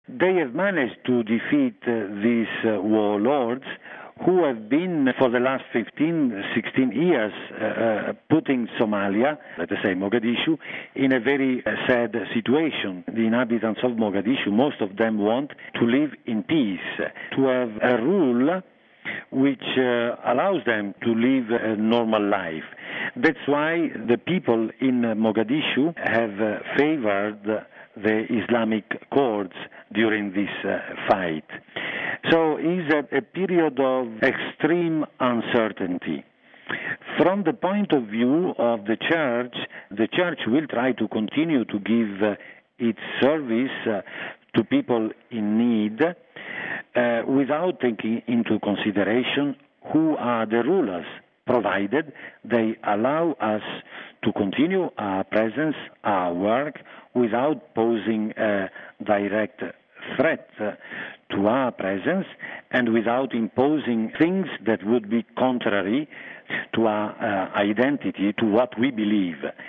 They have managed to defeat these warlords who have been, for the last 15, 16 years, putting Somalia, let us say Mogadishu, in a very sad situation. The inhabitants of Mogadishu, most of them want to live in peace, to have a rule which allows them to live a normal life. That's why the people in Mogadishu have favored the Islamic courts during this fight. So it's a period of extreme uncertainty. From the point of view of the Church will try to continue to give its service to people in need without taking into consideration who are the rulers, provided they allow us to continue our presence, our work, without posing a direct threat to our presence and without imposing things that would be contrary to our identity, to what we believe.